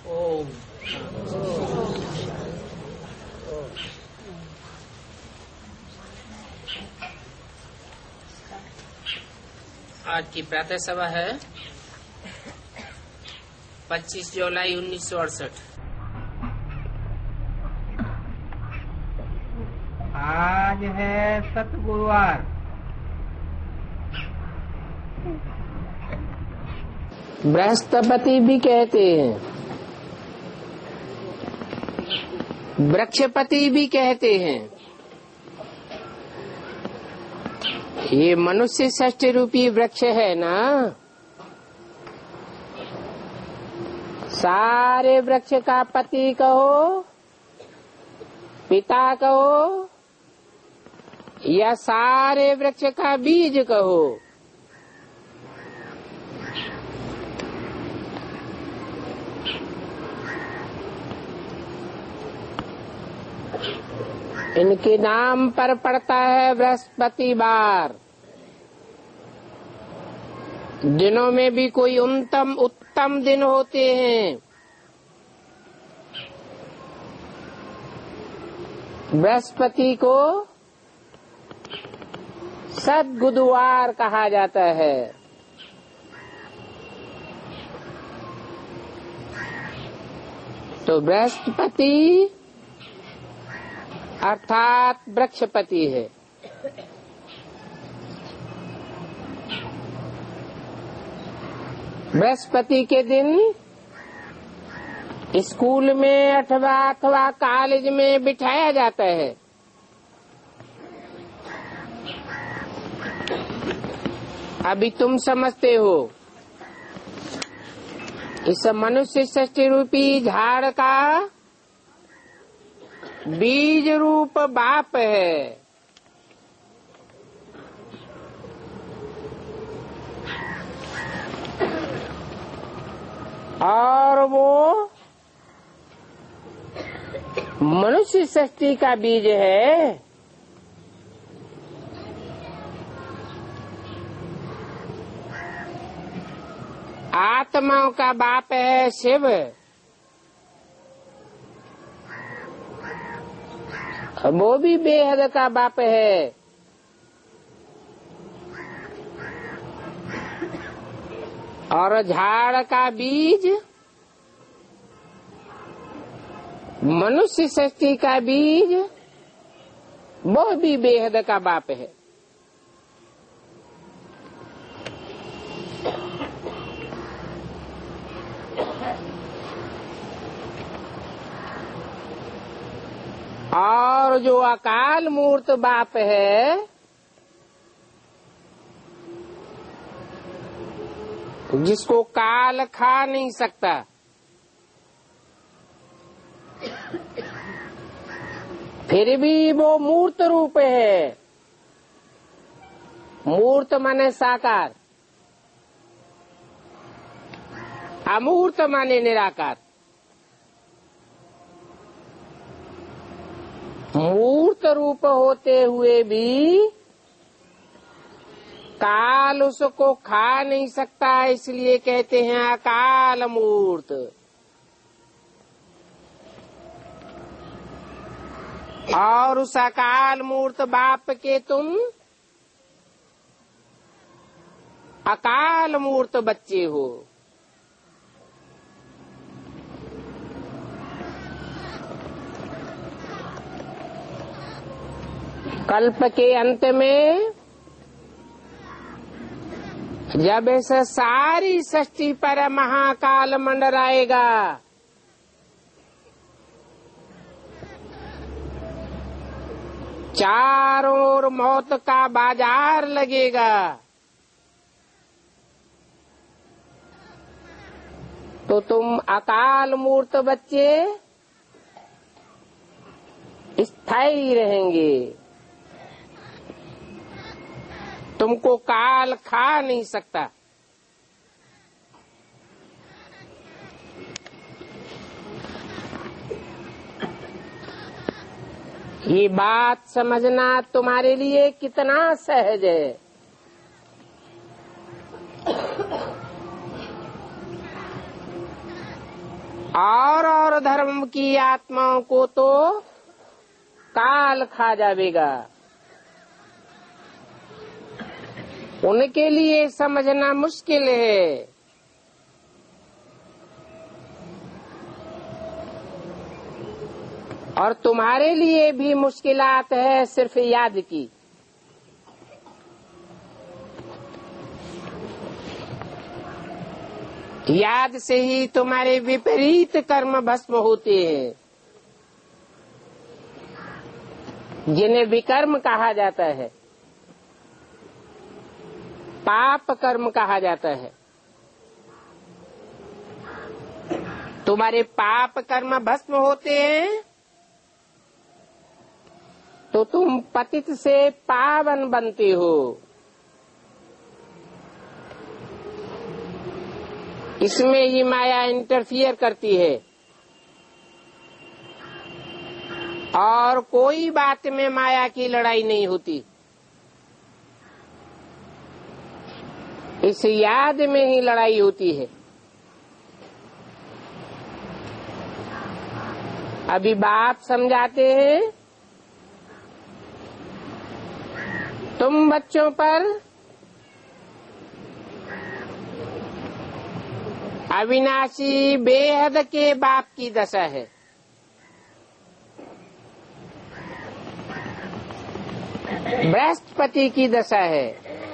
ओम। आज की प्रातः सभा है 25 जुलाई 1968। आज है सतगुरुवार। बृहस्पति भी कहते हैं, वृक्षपति भी कहते हैं। ये मनुष्य षष्ठ रूपी वृक्ष है ना। सारे वृक्ष का पति कहो, पिता कहो, या सारे वृक्ष का बीज कहो। इनके नाम पर पड़ता है बृहस्पतिवार। दिनों में भी कोई उत्तम दिन होते हैं। बृहस्पति को सद्बुधवार कहा जाता है। तो बृहस्पति अर्थात वृक्षपति है। बृहस्पति के दिन स्कूल में अथवा कॉलेज में बिठाया जाता है। अभी तुम समझते हो इस मनुष्य षष्ठी रूपी झाड़ का बीज रूप बाप है। और वो मनुष्य षष्ठी का बीज है। आत्माओं का बाप है शिव। वो भी बेहद का बाप है। और झाड़ का बीज मनुष्य षष्ठी का बीज वो भी बेहद का बाप है। और जो अकाल मूर्त बाप है जिसको काल खा नहीं सकता, फिर भी वो मूर्त रूप है। मूर्त माने साकार, अमूर्त माने निराकार। मूर्त रूप होते हुए भी काल उसको खा नहीं सकता, इसलिए कहते हैं अकाल मूर्त। और उस अकाल मूर्त बाप के तुम अकाल मूर्त बच्चे हो। कल्प के अंत में जब इस सारी सृष्टि पर महाकाल मंडराएगा, चारों ओर मौत का बाजार लगेगा, तो तुम अकाल मूर्त बच्चे स्थायी रहेंगे। तुमको काल खा नहीं सकता। ये बात समझना तुम्हारे लिए कितना सहज है। और धर्म की आत्माओं को तो काल खा जाएगा। उनके लिए समझना मुश्किल है। और तुम्हारे लिए भी मुश्किलात है सिर्फ याद की। याद से ही तुम्हारे विपरीत कर्म भस्म होते हैं, जिन्हें विकर्म कहा जाता है, पाप कर्म कहा जाता है। तुम्हारे पाप कर्म भस्म होते हैं तो तुम पतित से पावन बनते हो। इसमें ही माया इंटरफियर करती है और कोई बात में माया की लड़ाई नहीं होती। इस याद में ही लड़ाई होती है। अभी बाप समझाते हैं, तुम बच्चों पर अविनाशी बेहद के बाप की दशा है। बृहस्पति की दशा है।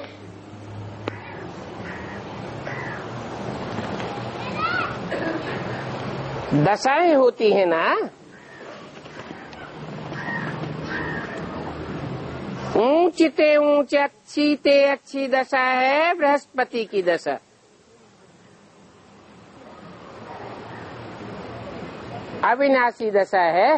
दशाएं होती है ना, ऊंचते ऊंच अच्छी ते अच्छी दशा है बृहस्पति की दशा। अविनाशी दशा है।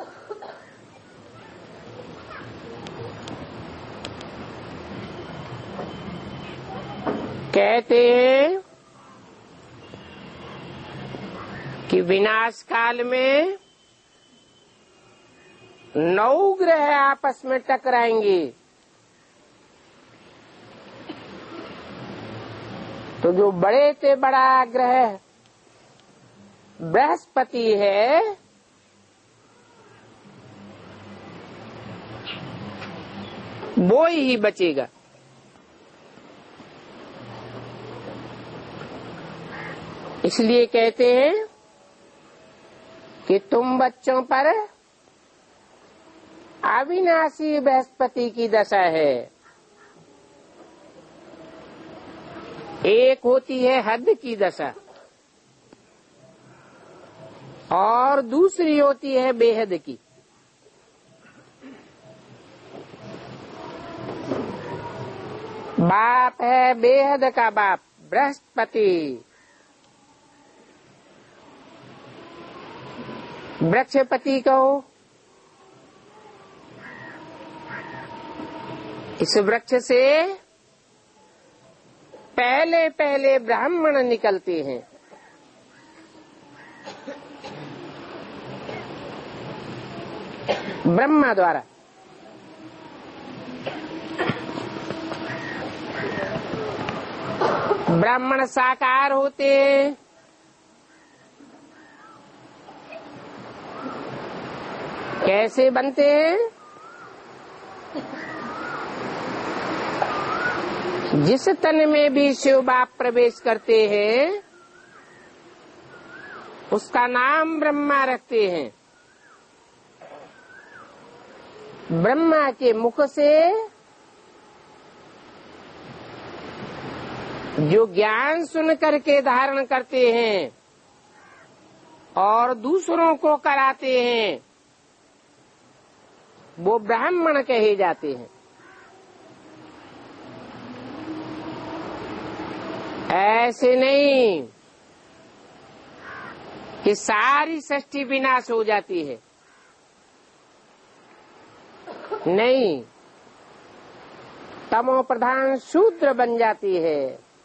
कहते हैं कि विनाश काल में 9 ग्रह आपस में टकराएंगे तो जो बड़े से बड़ा ग्रह बृहस्पति है, वो ही बचेगा। इसलिए कहते हैं कि तुम बच्चों पर अविनाशी बृहस्पति की दशा है। एक होती है हद की दशा और दूसरी होती है बेहद की। बाप है बेहद का बाप बृहस्पति। वृक्षपति कहो। इस वृक्ष से पहले पहले ब्राह्मण निकलते हैं। ब्रह्मा द्वारा। ब्राह्मण साकार होते हैं। कैसे बनते हैं? जिस तन में भी शिव बाप प्रवेश करते हैं उसका नाम ब्रह्मा रखते हैं। ब्रह्मा के मुख से जो ज्ञान सुन करके धारण करते हैं और दूसरों को कराते हैं वो ब्राह्मण कहे जाते हैं। ऐसे नहीं कि सारी सृष्टि विनाश हो जाती है। नहीं, तमो प्रधान शूद्र बन जाती है।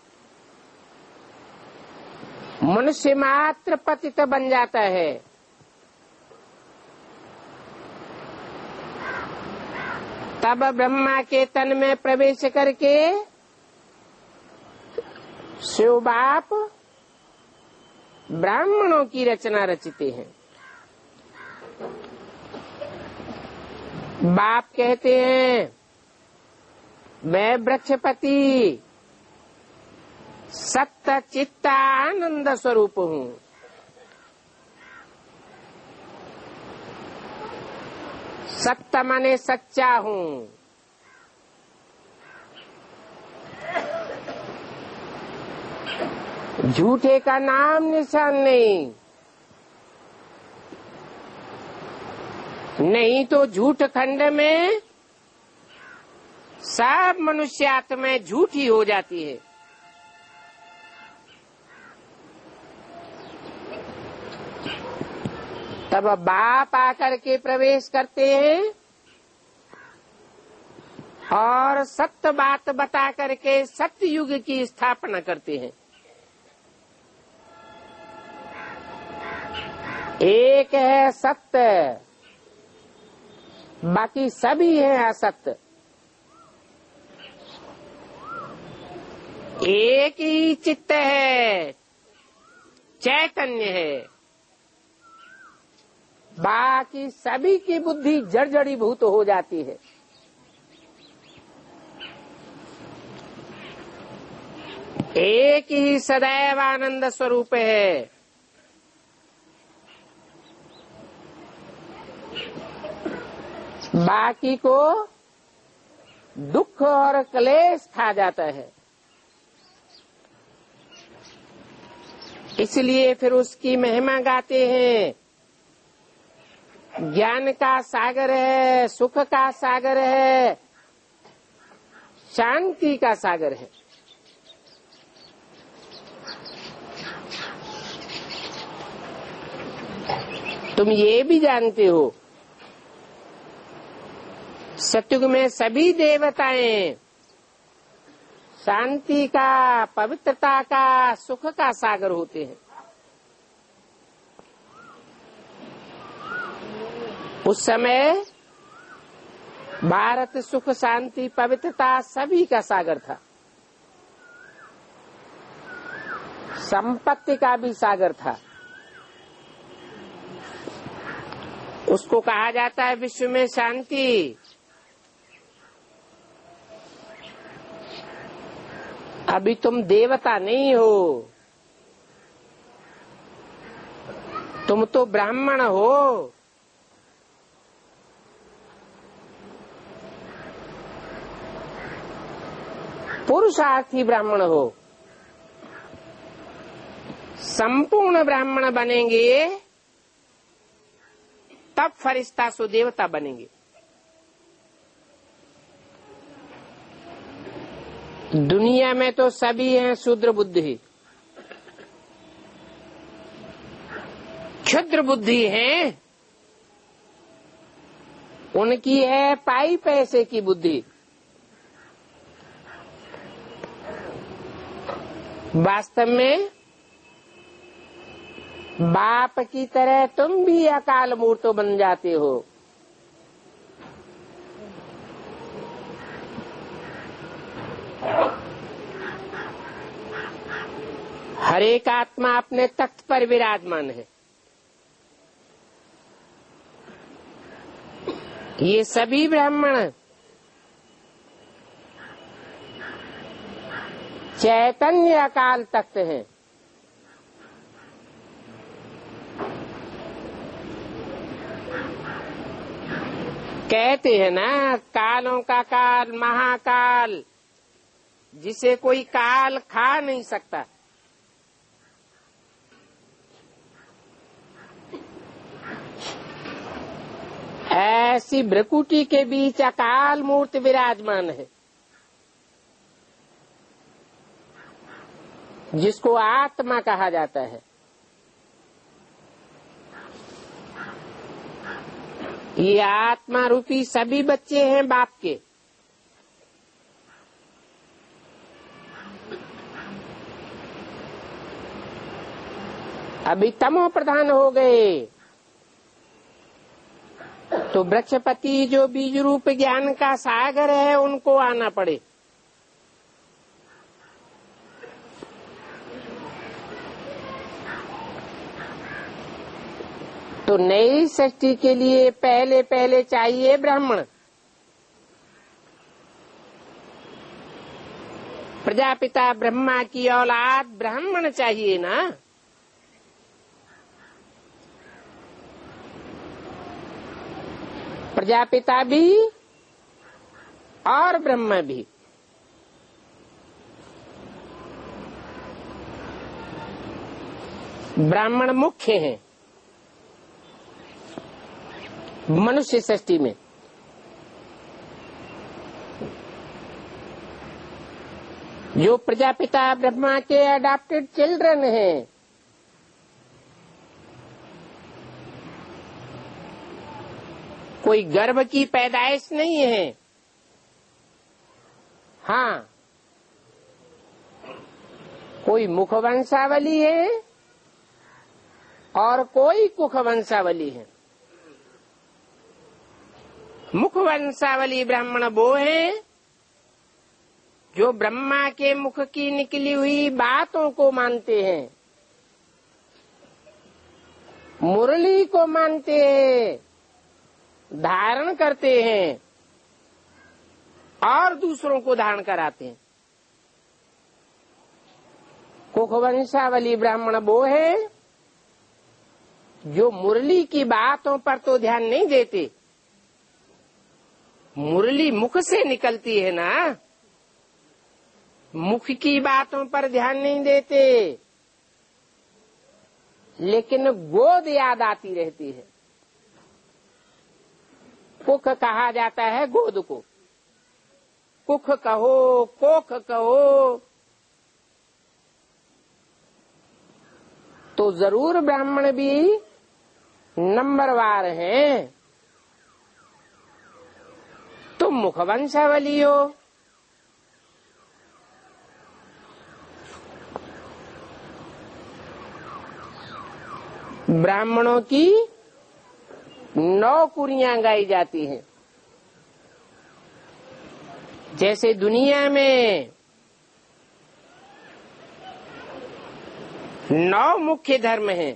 मनुष्य मात्र पतित बन जाता है। तब ब्रह्मा के तन में प्रवेश करके शिव बाप ब्राह्मणों की रचना रचते हैं। बाप कहते हैं मैं वृक्षपति सत्य चित्त आनंद स्वरूप हूँ। सत्य माने सच्चा हूँ। झूठे का नाम निशान नहीं, नहीं तो झूठ खंड में सब मनुष्य आत्मा झूठी हो जाती है। तब बाप आकर के प्रवेश करते हैं और सत्य बात बता करके सत्य युग की स्थापना करते हैं। एक है सत्य, बाकी सभी है असत्य। एक ही चित्त है, चैतन्य है, बाकी सभी की बुद्धि जड़जड़ीभूत हो जाती है। एक ही सदैव आनंद स्वरूप है। बाकी को दुख और क्लेश खा जाता है। इसलिए फिर उसकी महिमा गाते हैं। ज्ञान का सागर है, सुख का सागर है, शांति का सागर है। तुम ये भी जानते हो सतयुग में सभी देवताएं शांति का, पवित्रता का, सुख का सागर होते हैं। उस समय भारत सुख, शांति, पवित्रता सभी का सागर था। संपत्ति का भी सागर था। उसको कहा जाता है विश्व में शांति। अभी तुम देवता नहीं हो, तुम तो ब्राह्मण हो। पुरुषार्थी ब्राह्मण हो। संपूर्ण ब्राह्मण बनेंगे तब फरिश्ता सो देवता बनेंगे। दुनिया में तो सभी हैं शूद्र बुद्धि, क्षुद्र बुद्धि है, उनकी है पाई पैसे की बुद्धि। वास्तव में बाप की तरह तुम भी अकाल मूर्त बन जाते हो। हर एक आत्मा अपने तख्त पर विराजमान है। ये सभी ब्राह्मण चैतन्य अकाल तख्त हैं। कहते हैं ना, कालों का काल महाकाल, जिसे कोई काल खा नहीं सकता। ऐसी भ्रकुटी के बीच अकाल मूर्त विराजमान है, जिसको आत्मा कहा जाता है। ये आत्मा रूपी सभी बच्चे हैं बाप के। अभी तमो प्रधान हो गए तो वृक्षपति जो बीज रूप ज्ञान का सागर है उनको आना पड़े। तो नई सृष्टि के लिए पहले पहले चाहिए ब्राह्मण। प्रजापिता ब्रह्मा की औलाद ब्राह्मण चाहिए ना। प्रजापिता भी और ब्रह्मा भी। ब्राह्मण मुख्य हैं मनुष्य सृष्टि में। जो प्रजापिता ब्रह्मा के अडॉप्टेड चिल्ड्रन हैं, कोई गर्भ की पैदाइश नहीं है। हाँ, कोई मुख वंशावली है और कोई कुख वंशावली है। मुख वंशावली ब्राह्मण वो है जो ब्रह्मा के मुख की निकली हुई बातों को मानते हैं, मुरली को मानते हैं, धारण करते हैं और दूसरों को धारण कराते हैं। कुख वंशावली ब्राह्मण वो है जो मुरली की बातों पर तो ध्यान नहीं देते। मुरली मुख से निकलती है ना, मुख की बातों पर ध्यान नहीं देते, लेकिन गोद याद आती रहती है। कुख कहा जाता है गोद को। कुख कहो, कोख कहो, तो जरूर ब्राह्मण भी नंबरवार हैं। तुम मुख वंशावली हो। ब्राह्मणों की 9 कुरियां गाई जाती हैं। जैसे दुनिया में 9 मुख्य धर्म हैं,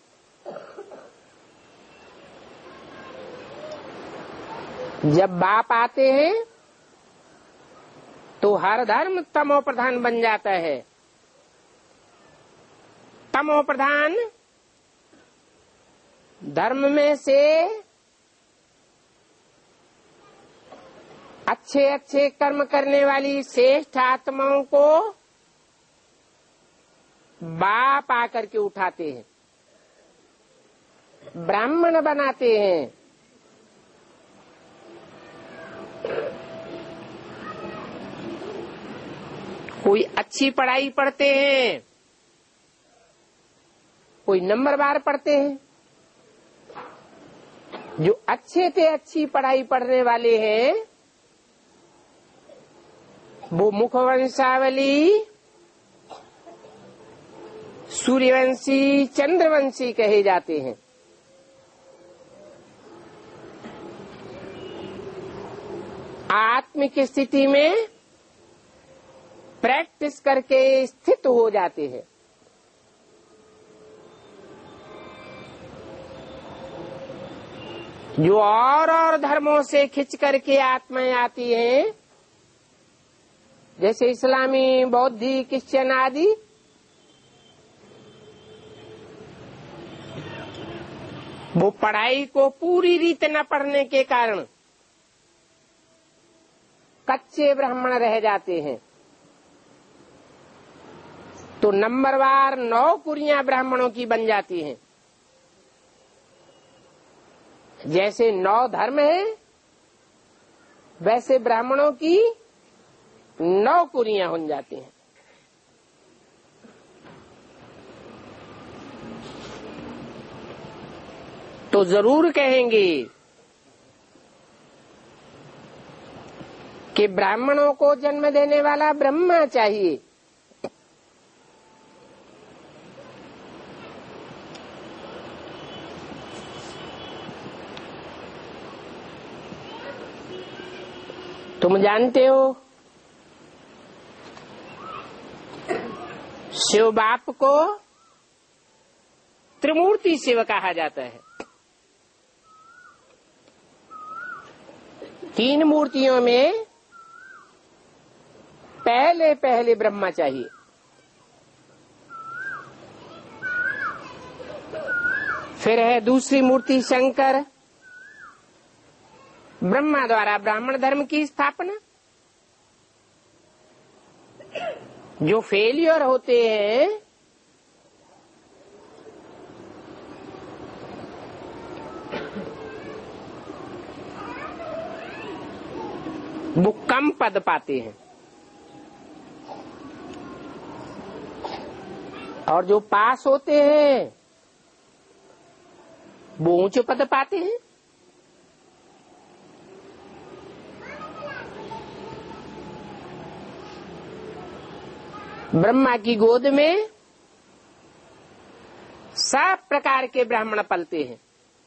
जब बाप आते हैं तो हर धर्म तमो प्रधान बन जाता है। तमो प्रधान धर्म में से अच्छे अच्छे कर्म करने वाली श्रेष्ठ आत्माओं को बाप आकर के उठाते हैं, ब्राह्मण बनाते हैं। कोई अच्छी पढ़ाई पढ़ते हैं, कोई नंबरवार पढ़ते हैं। जो अच्छे से अच्छी पढ़ाई पढ़ने वाले हैं वो मुख वंशावली, सूर्यवंशी, चंद्रवंशी कहे जाते हैं। आत्मिक स्थिति में प्रैक्टिस करके स्थित हो जाते हैं। जो और धर्मों से खिंच करके आत्माएं आती हैं, जैसे इस्लामी, बौद्धी, क्रिश्चियन आदि, वो पढ़ाई को पूरी रीत न पढ़ने के कारण कच्चे ब्राह्मण रह जाते हैं। तो नंबरवार 9 कुरियां ब्राह्मणों की बन जाती हैं। जैसे 9 धर्म है, वैसे ब्राह्मणों की 9 कुरियां हो जाती हैं। तो जरूर कहेंगे कि ब्राह्मणों को जन्म देने वाला ब्रह्मा चाहिए। तुम जानते हो शिव बाप को त्रिमूर्ति शिव कहा जाता है। तीन मूर्तियों में पहले पहले ब्रह्मा चाहिए। फिर है दूसरी मूर्ति शंकर, ब्रह्मा द्वारा ब्राह्मण धर्म की स्थापना। जो फेलियर होते हैं वो कम पद पाते हैं, और जो पास होते हैं वो ऊंचे पद पाते हैं। ब्रह्मा की गोद में सब प्रकार के ब्राह्मण पलते हैं।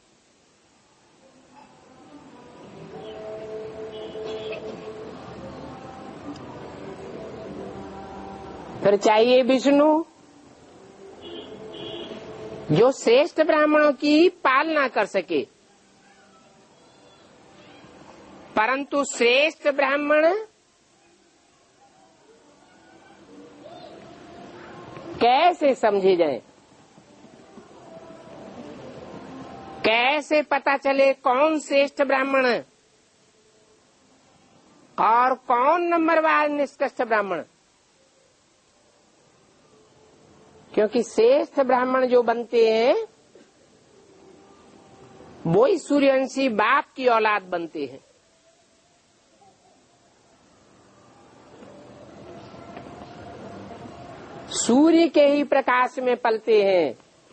फिर चाहिए विष्णु, जो श्रेष्ठ ब्राह्मणों की पालना कर सके। परंतु श्रेष्ठ ब्राह्मण कैसे समझे जाएं? कैसे पता चले कौन श्रेष्ठ ब्राह्मण और कौन नंबरवार निष्कृष्ट ब्राह्मण? क्योंकि श्रेष्ठ ब्राह्मण जो बनते हैं वो ही सूर्यवंशी बाप की औलाद बनते हैं। सूर्य के ही प्रकाश में पलते हैं,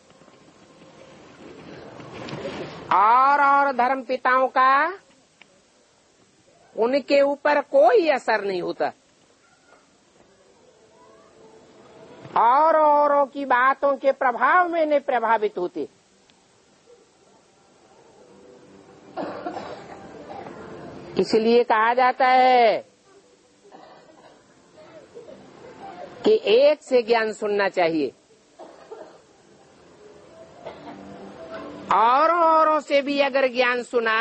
और धर्म पिताओं का उनके ऊपर कोई असर नहीं होता, और औरों की बातों के प्रभाव में नहीं प्रभावित होते। इसलिए कहा जाता है कि एक से ज्ञान सुनना चाहिए, और औरों से भी अगर ज्ञान सुना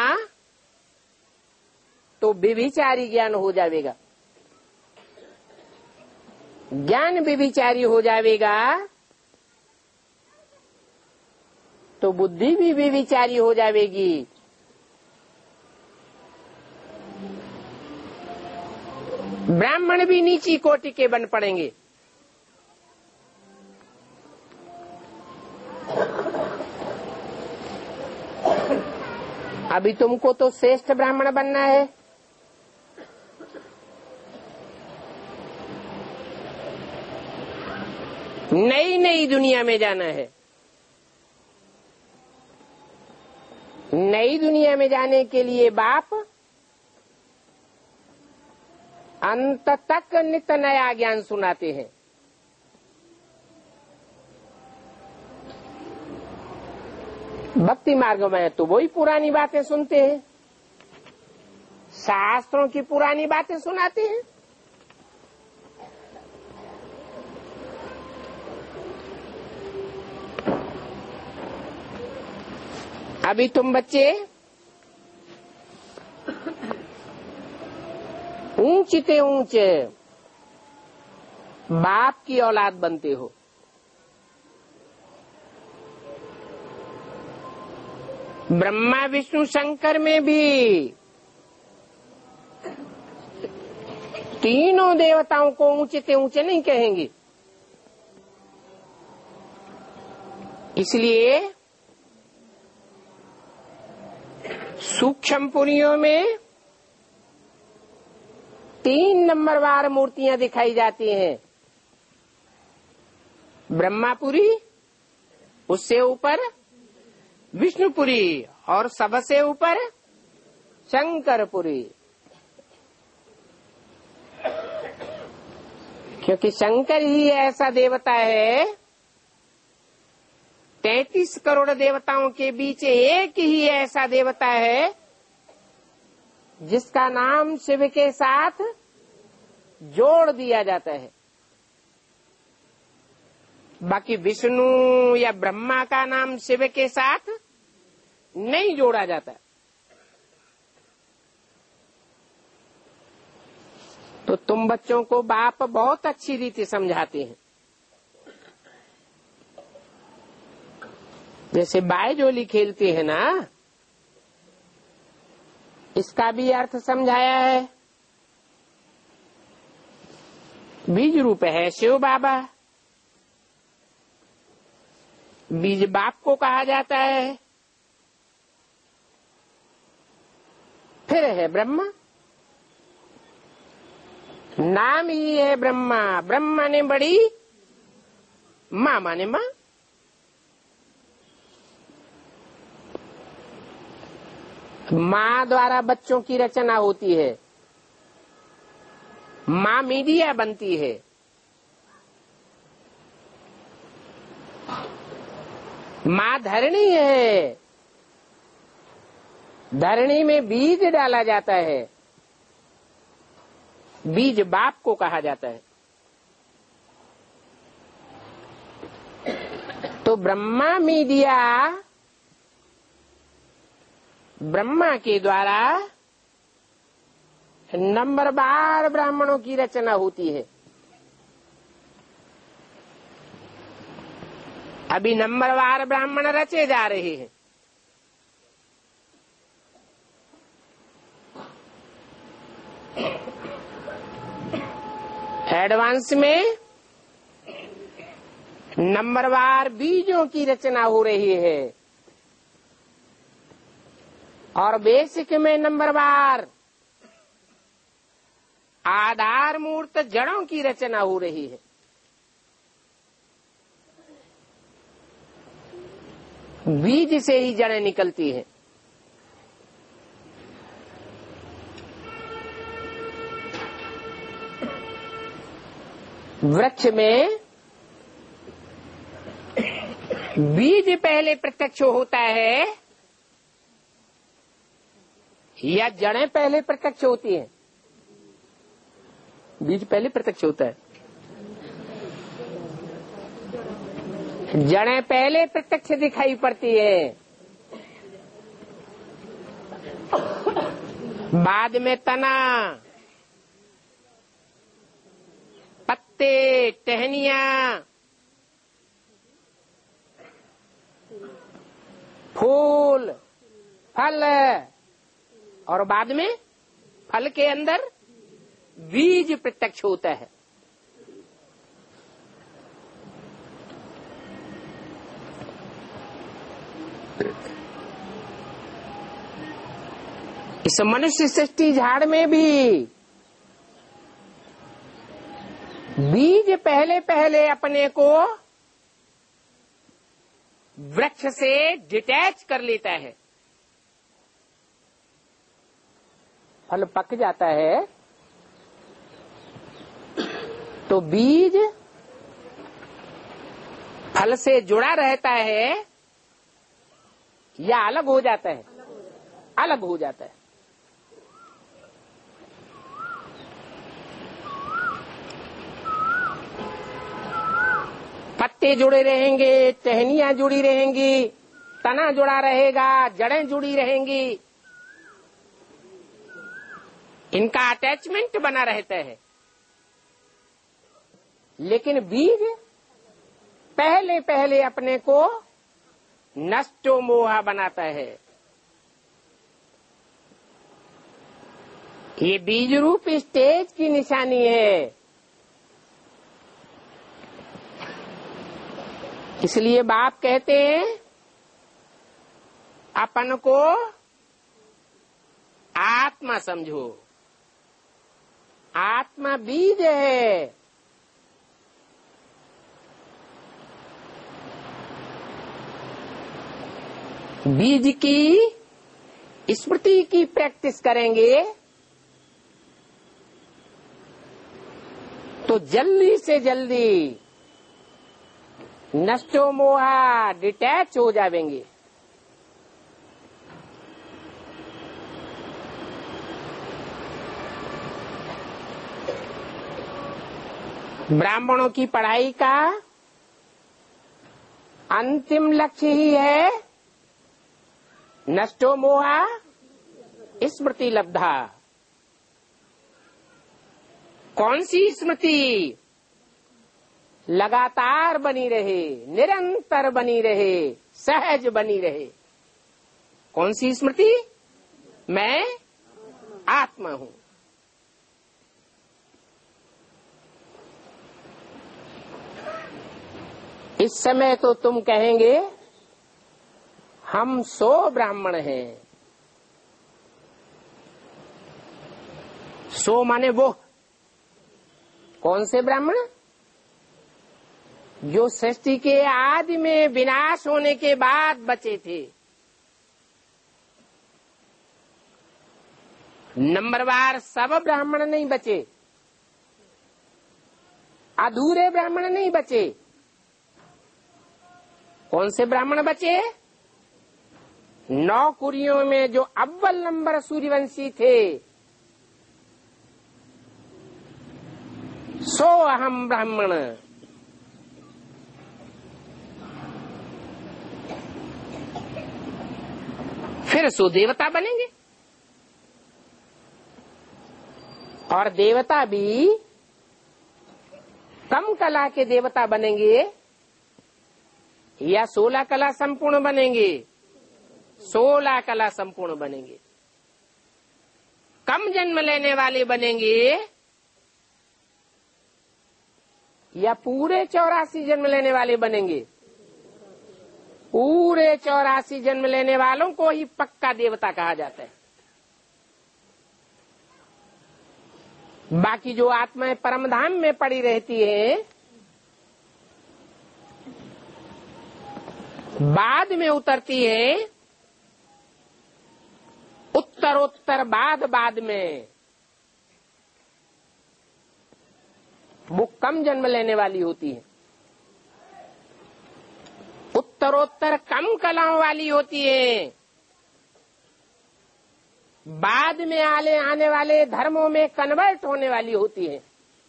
तो व्यभिचारी ज्ञान हो जाएगा। ज्ञान व्यभिचारी हो जाएगा तो बुद्धि भी व्यभिचारी हो जाएगी। ब्राह्मण भी नीची कोटि के बन पड़ेंगे। अभी तुमको तो श्रेष्ठ ब्राह्मण बनना है, नई नई दुनिया में जाना है। नई दुनिया में जाने के लिए बाप अंत तक नित्य नया ज्ञान सुनाते हैं। भक्ति मार्ग में तो वही पुरानी बातें सुनते हैं, शास्त्रों की पुरानी बातें सुनाते हैं। अभी तुम बच्चे ऊंचे ऊंचे बाप की औलाद बनते हो। ब्रह्मा विष्णु शंकर में भी तीनों देवताओं को ऊंचे ऊंचे नहीं कहेंगे। इसलिए सूक्ष्म पुरियों में 3 नंबरवार मूर्तियां दिखाई जाती हैं। ब्रह्मापुरी, उससे ऊपर विष्णुपुरी, और सबसे ऊपर शंकरपुरी। क्योंकि शंकर ही ऐसा देवता है, 33 करोड़ देवताओं के बीच एक ही ऐसा देवता है जिसका नाम शिव के साथ जोड़ दिया जाता है। बाकी विष्णु या ब्रह्मा का नाम शिव के साथ नहीं जोड़ा जाता। तो तुम बच्चों को बाप बहुत अच्छी रीति समझाते हैं। जैसे बायजोली खेलते हैं ना, इसका भी अर्थ समझाया है। बीज रूप है शिव बाबा, बीज बाप को कहा जाता है। फिर है ब्रह्मा, नाम ही है ब्रह्मा। ब्रह्मा ने बड़ी, माँ माने माँ। माँ द्वारा बच्चों की रचना होती है, माँ मीडिया बनती है। माँ धरणी है, धरणी में बीज डाला जाता है, बीज बाप को कहा जाता है। तो ब्रह्मा मीडिया, ब्रह्मा के द्वारा नंबरवार ब्राह्मणों की रचना होती है। अभी नंबरवार ब्राह्मण रचे जा रहे हैं। एडवांस में नंबरवार बीजों की रचना हो रही है और बेसिक में नंबरवार आधार मूर्त जड़ों की रचना हो रही है। बीज से ही जड़ें निकलती हैं। वृक्ष में बीज पहले प्रत्यक्ष होता है या जड़ें पहले प्रत्यक्ष होती हैं? बीज पहले प्रत्यक्ष होता है, जड़ें पहले प्रत्यक्ष दिखाई पड़ती है, बाद में तना, पत्ते, टहनियां, फूल, फल और बाद में फल के अंदर बीज प्रत्यक्ष होता है। इस मनुष्य सृष्टि झाड़ में भी बीज पहले पहले अपने को वृक्ष से डिटैच कर लेता है। फल पक जाता है तो बीज फल से जुड़ा रहता है या अलग हो जाता है? अलग हो जाता है। पत्ते जुड़े रहेंगे, टहनियां जुड़ी रहेंगी, तना जुड़ा रहेगा, जड़ें जुड़ी रहेंगी, इनका अटैचमेंट बना रहता है। लेकिन बीज पहले पहले अपने को नष्टो मोहा बनाता है। ये बीज रूप स्टेज की निशानी है। इसलिए बाप कहते हैं अपन को आत्मा समझो। आत्मा बीज है। बीज की स्मृति की प्रैक्टिस करेंगे तो जल्दी से जल्दी नष्टो मोहा डिटैच हो जाएंगे। ब्राह्मणों की पढ़ाई का अंतिम लक्ष्य ही है नष्टो मोहा स्मृति लब्धा। कौन सी स्मृति लगातार बनी रहे, निरंतर बनी रहे, सहज बनी रहे? कौन सी स्मृति? मैं आत्मा हूं। इस समय तो तुम कहेंगे हम 100 ब्राह्मण हैं। 100 माने वो कौन से ब्राह्मण? जो सृष्टि के आदि में विनाश होने के बाद बचे थे। नंबरवार सब ब्राह्मण नहीं बचे, अधूरे ब्राह्मण नहीं बचे। कौन से ब्राह्मण बचे? 9 कुरियों में जो अव्वल नंबर सूर्यवंशी थे, 100 अहम ब्राह्मण। फिर 100 देवता बनेंगे, और देवता भी कम कला के देवता बनेंगे या 16 कला संपूर्ण बनेंगे? 16 कला संपूर्ण बनेंगे। कम जन्म लेने वाले बनेंगे या पूरे 84 जन्म लेने वाले बनेंगे? पूरे 84 जन्म लेने वालों को ही पक्का देवता कहा जाता है। बाकी जो आत्माएं परमधाम में पड़ी रहती हैं, बाद में उतरती हैं, उत्तरोत्तर बाद में, वो कम जन्म लेने वाली होती है, उत्तरोत्तर कम कलाओं वाली होती है, बाद में आने वाले धर्मों में कन्वर्ट होने वाली होती है।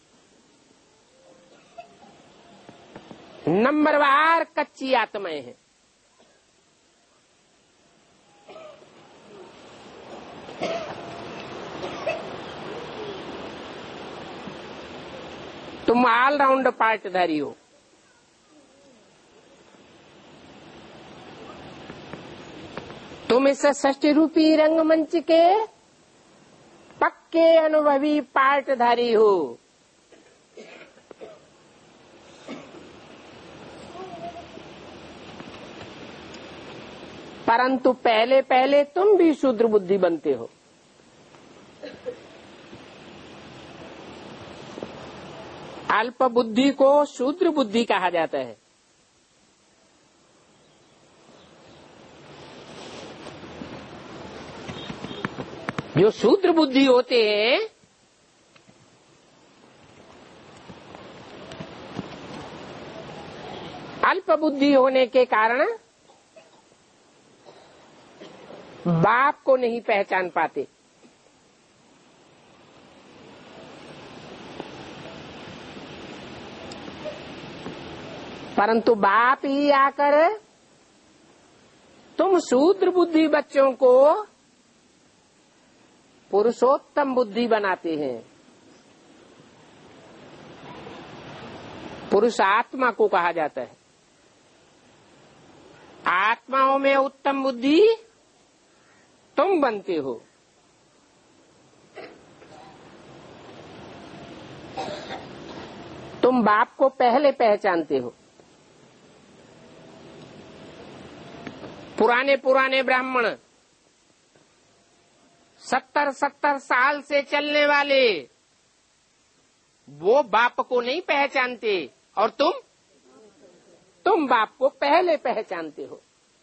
नंबरवार कच्ची आत्माएं हैं। तुम ऑलराउंड पार्टधारी हो। तुम इस षष्ठी रूपी रंगमंच के पक्के अनुभवी पार्टधारी हो। परंतु पहले पहले तुम भी शूद्र बुद्धि बनते हो। अल्प बुद्धि को शूद्र बुद्धि कहा जाता है। जो शूद्र बुद्धि होते हैं, अल्प बुद्धि होने के कारण बाप को नहीं पहचान पाते। परंतु बाप ही आकर तुम शूद्र बुद्धि बच्चों को पुरुषोत्तम बुद्धि बनाते हैं। पुरुष आत्मा को कहा जाता है। आत्माओं में उत्तम बुद्धि तुम बनते हो। तुम बाप को पहले पहचानते हो। पुराने ब्राह्मण 70 साल से चलने वाले वो बाप को नहीं पहचानते, और तुम बाप को पहले पहचानते हो।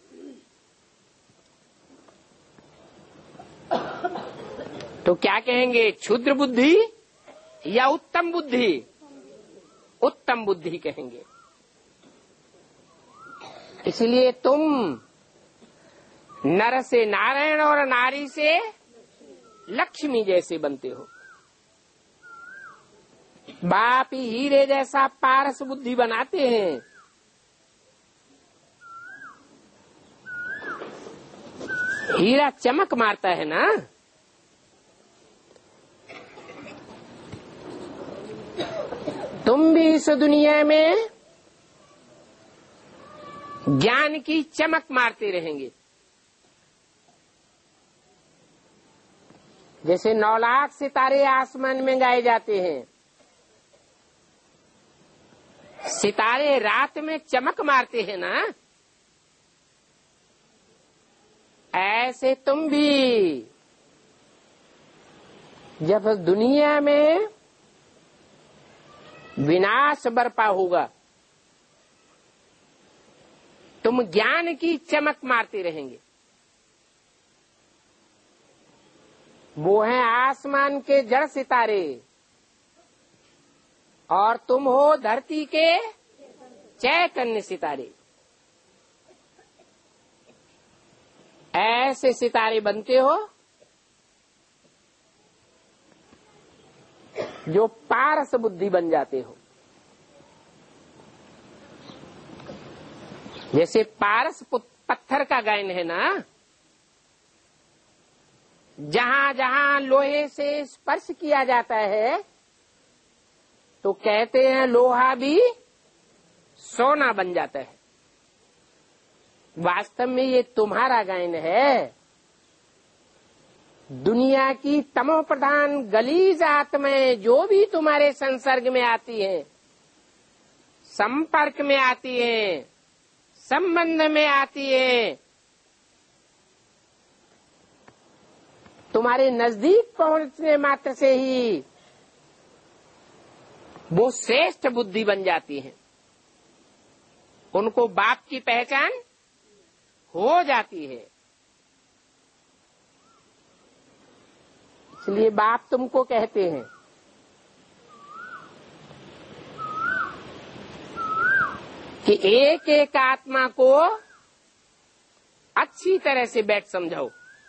तो क्या कहेंगे, क्षुद्र बुद्धि या उत्तम बुद्धि? उत्तम बुद्धि कहेंगे। इसलिए तुम नर से नारायण और नारी से लक्ष्मी जैसे बनते हो। बाप ही हीरे जैसा पारस बुद्धि बनाते हैं। हीरा चमक मारता है ना, इस दुनिया में ज्ञान की चमक मारते रहेंगे। जैसे 9 लाख सितारे आसमान में गाए जाते हैं, सितारे रात में चमक मारते हैं ना, ऐसे तुम भी जब दुनिया में विनाश बरपा होगा, तुम ज्ञान की चमक मारते रहेंगे। वो हैं आसमान के जड़ सितारे और तुम हो धरती के चैतन्य सितारे। ऐसे सितारे बनते हो जो पारस बुद्धि बन जाते हो। जैसे पारस पत्थर का गायन है ना, जहां जहां लोहे से स्पर्श किया जाता है तो कहते हैं लोहा भी सोना बन जाता है। वास्तव में ये तुम्हारा गायन है। दुनिया की तमो प्रधान गलीज आत्माएं जो भी तुम्हारे संसर्ग में आती हैं, संपर्क में आती हैं, संबंध में आती हैं, तुम्हारे नजदीक पहुंचने मात्र से ही वो श्रेष्ठ बुद्धि बन जाती है। उनको बाप की पहचान हो जाती है। इसलिए बाप तुमको कहते हैं कि एक एक आत्मा को अच्छी तरह से बैठ समझाओ।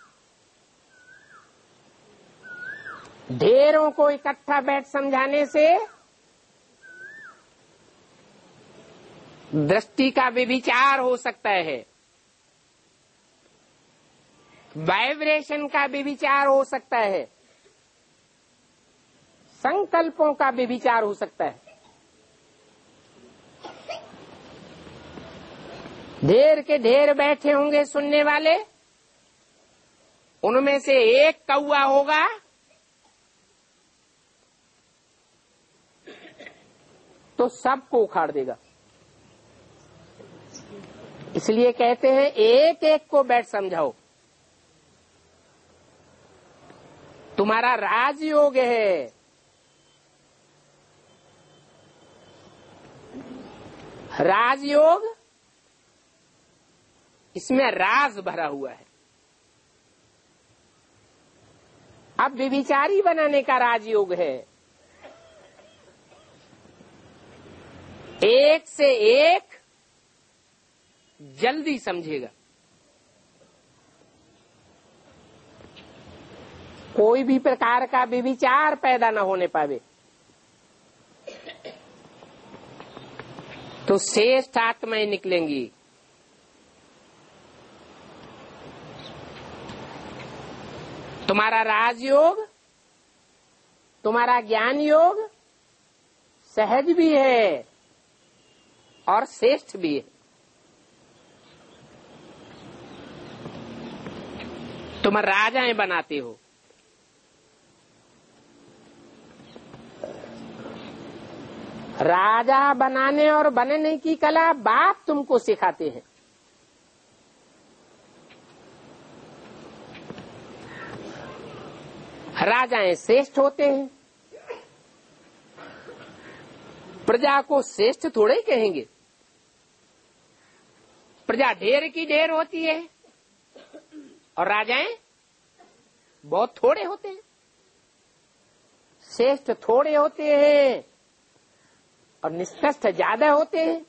ढेरों को इकट्ठा बैठ समझाने से दृष्टि का व्यभिचार हो सकता है, वाइब्रेशन का व्यभिचार हो सकता है, संकल्पों का व्यभिचार हो सकता है। ढेर के ढेर बैठे होंगे सुनने वाले, उनमें से एक कौआ होगा तो सबको उखाड़ देगा। इसलिए कहते हैं एक एक को बैठ समझाओ। तुम्हारा राजयोग है, राजयोग, इसमें राज भरा हुआ है। अब व्यभिचारी बनाने का राजयोग है। एक से एक जल्दी समझेगा। कोई भी प्रकार का व्यभिचार पैदा न होने पावे तो श्रेष्ठ आत्माएं निकलेंगी। तुम्हारा राजयोग, तुम्हारा ज्ञान योग सहज भी है और श्रेष्ठ भी है। तुम राजाएं बनाते हो। राजा बनाने और बनने की कला बाप तुमको सिखाते हैं। राजाएं श्रेष्ठ होते हैं, प्रजा को श्रेष्ठ थोड़े ही कहेंगे। प्रजा ढेर की ढेर होती है और राजाएं बहुत थोड़े होते हैं। श्रेष्ठ थोड़े होते हैं और निष्कष्ट ज्यादा होते हैं।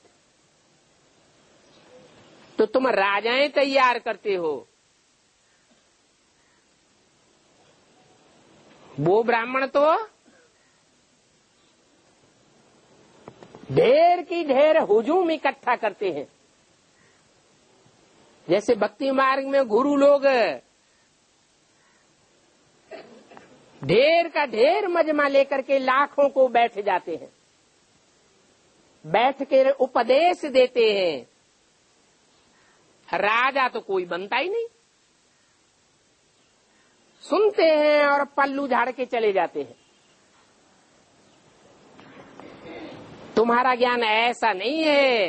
तो तुम राजाएं तैयार करते हो। वो ब्राह्मण तो ढेर की ढेर हुजूम इकट्ठा करते हैं। जैसे भक्ति मार्ग में गुरु लोग ढेर का ढेर मजमा लेकर के लाखों को बैठ जाते हैं। बैठ के उपदेश देते हैं। राजा तो कोई बनता ही नहीं, सुनते हैं और पल्लू झाड़ के चले जाते हैं। तुम्हारा ज्ञान ऐसा नहीं है।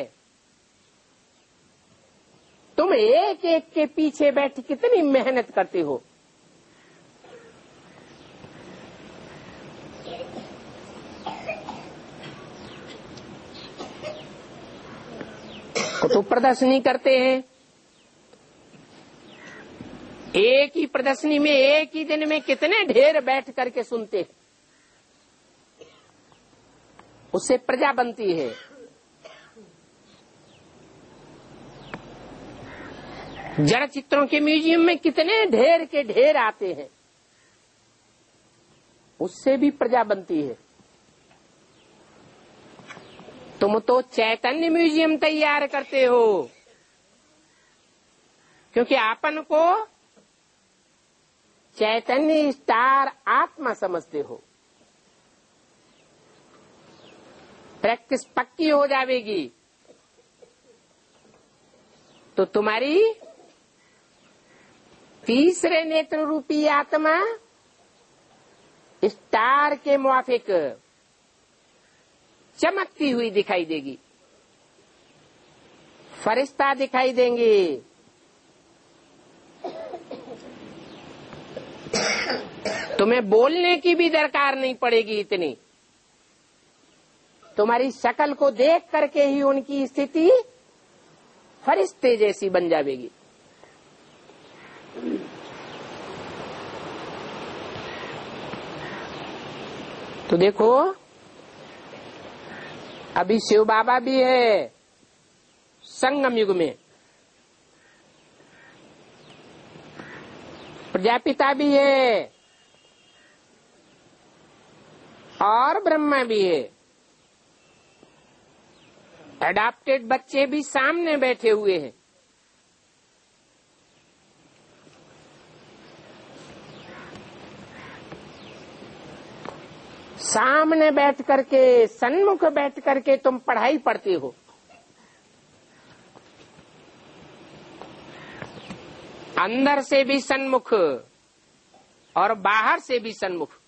तुम एक एक के पीछे बैठ कितनी मेहनत करते हो। तो प्रदर्शनी करते हैं, एक ही प्रदर्शनी में एक ही दिन में कितने ढेर बैठ करके सुनते हैं। उससे प्रजा बनती है। जड़ चित्रों के म्यूजियम में कितने ढेर के ढेर आते हैं, उससे भी प्रजा बनती है। तुम तो चैतन्य म्यूजियम तैयार करते हो, क्योंकि आपन को चैतन्य स्टार आत्मा समझते हो। प्रैक्टिस पक्की हो जाएगी तो तुम्हारी तीसरे नेत्र रूपी आत्मा स्टार के मुआफिक चमकती हुई दिखाई देगी। फरिश्ता दिखाई देंगे। तुम्हें बोलने की भी दरकार नहीं पड़ेगी इतनी। तुम्हारी शक्ल को देख करके ही उनकी स्थिति फरिश्ते जैसी बन जाएगी। तो देखो, अभी शिव बाबा भी है संगम युग में, प्रजापिता भी है और ब्रह्मा भी है। एडाप्टेड बच्चे भी सामने बैठे हुए हैं। सामने बैठ करके, सन्मुख बैठ करके तुम पढ़ाई पढ़ते हो। अंदर से भी सन्मुख और बाहर से भी सन्मुख।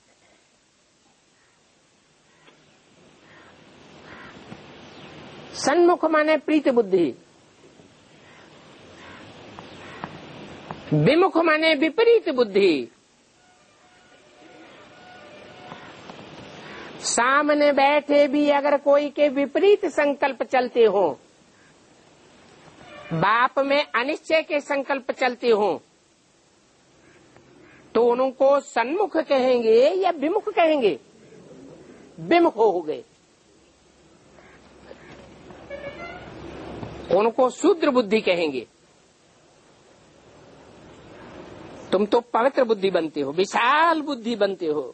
सन्मुख माने प्रीत बुद्धि, विमुख माने विपरीत बुद्धि। सामने बैठे भी अगर कोई के विपरीत संकल्प चलते हो, बाप में अनिश्चय के संकल्प चलते हो, तो उनको सन्मुख कहेंगे या विमुख कहेंगे? विमुख हो गए। उनको शूद्र बुद्धि कहेंगे। तुम तो पवित्र बुद्धि बनते हो, विशाल बुद्धि बनते हो।